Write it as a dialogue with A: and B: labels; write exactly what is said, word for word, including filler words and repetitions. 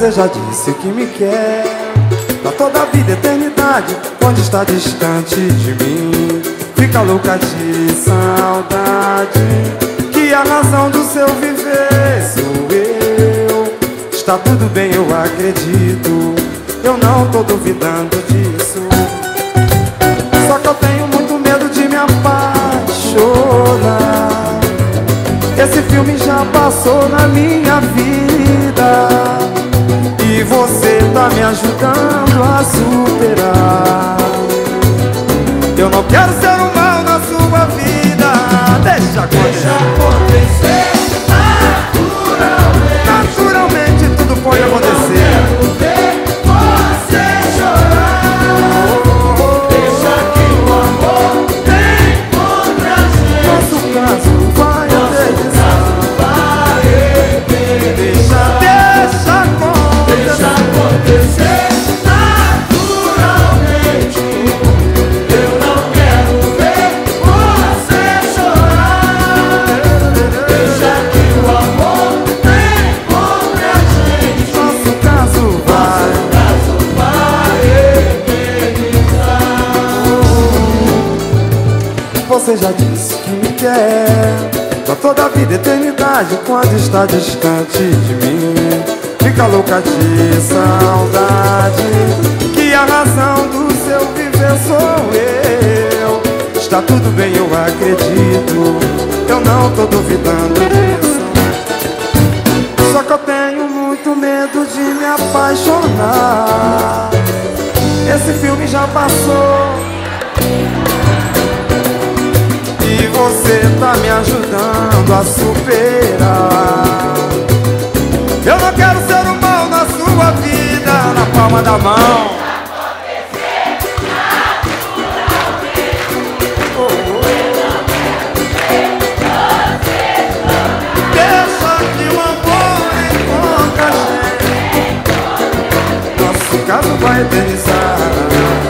A: Você já disse que me quer pra toda a vida, eternidade. Quando está distante de mim, fica louca de saudade. Que a razão do seu viver sou eu. Está tudo bem, eu acredito, eu não tô duvidando disso. Só que eu tenho muito medo de me apaixonar. Esse filme já passou na minha vida e você tá me ajudando a superar. Eu não quero ser um mal na sua vida. Deixa acontecer,
B: Deixa acontecer naturalmente.
A: Naturalmente tudo pode acontecer.
B: Eu não quero ver você chorar. Deixa que o amor vem contra a gente.
A: Nosso caso vai eternizar. Deixa, deixa acontecer.
B: Deixa acontecer naturalmente. Eu não quero ver você chorar. Deixa que o amor vem contra a gente.
A: Nosso caso vai.
B: Nosso caso vai eternizar.
A: Você já disse que me quer pra toda a vida, eternidade. Quando está distante de mim, fica louca de saudade. Que a razão do seu viver sou eu. Está tudo bem, eu acredito, eu não tô duvidando disso. Só que eu tenho muito medo de me apaixonar. Esse filme já passou e você tá me ajudando a superar. Eu não quero ser um mal na sua vida, na palma da mão. Oh, oh. Deixa que o amor encontre a gente. Nosso caso vai eternizar.